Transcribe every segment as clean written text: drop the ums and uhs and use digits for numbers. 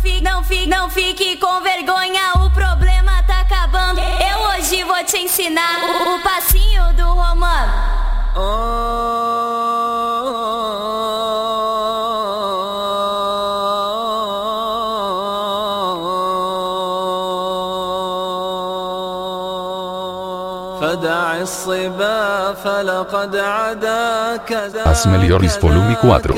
não fique com vergonha, o problema tá acabando. Eu hoje vou te ensinar o passinho do Romano. As Melhores Volume 4.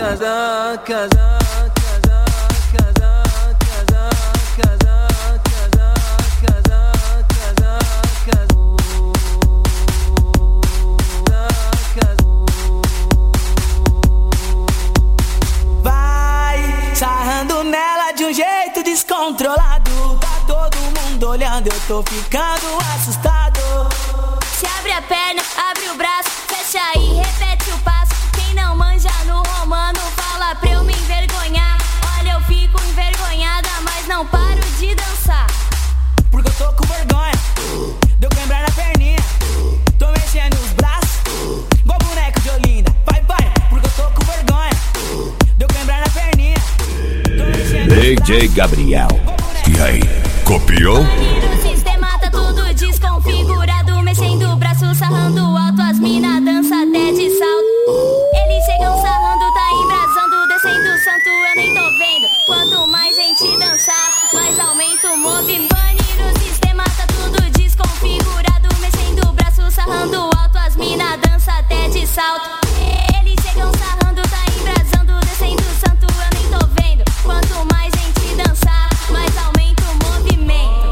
Vai sarrando nela de um jeito descontrolado. Tá todo mundo olhando, eu tô ficando assustado. Se abre a perna, abre o braço, fecha aí, repete o passo. Quem não manja no Romano, fala pra eu me envergonhar. Olha, eu fico envergonhada, mas não paro de dançar. Porque eu tô com vergonha, deu quebrar na perninha. Tô mexendo os braços, igual boneco de Olinda. Vai, porque eu tô com vergonha, deu quebrar na perninha. Tô mexendo DJ Gabriel. E aí, copiou? O sistema tá tudo desconfigurado, mexendo o braço, sarrando alto, as mina dança até de salto. Eles chegam sarrando, tá embrasando, descendo o santo, eu nem tô vendo. Quanto mais gente dançar, mais aumenta o movimento. O sistema tá tudo desconfigurado, mexendo o braço, sarrando alto, as mina dança até de salto. Eles chegam sarrando, tá embrasando, descendo o santo, eu nem tô vendo. Quanto mais gente dançar, mais aumenta o movimento.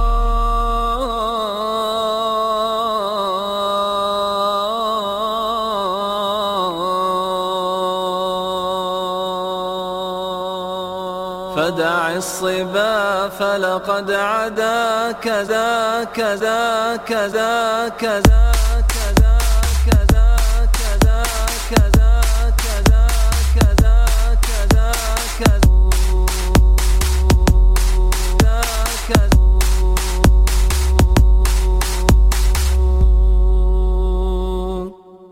فدع الصبا فلقد عدا كذا كذا كذا كذا